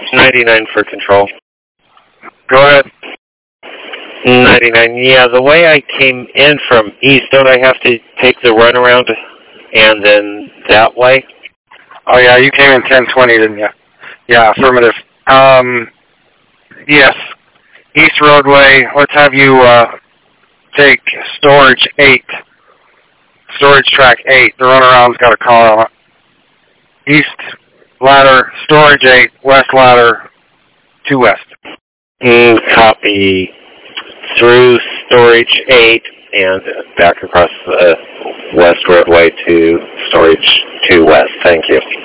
99 for control. Go ahead. 99. Yeah, the way I came in from east, don't I have to take the runaround and then that way? Oh, yeah, you came in 1020, didn't you? Yeah, affirmative. Yes. East roadway, let's have you take storage 8. Storage track 8. The runaround's got a car on it. East ladder, storage 8, west ladder, 2 west. Copy. Through storage 8 and back across the west roadway to storage 2 west. Thank you.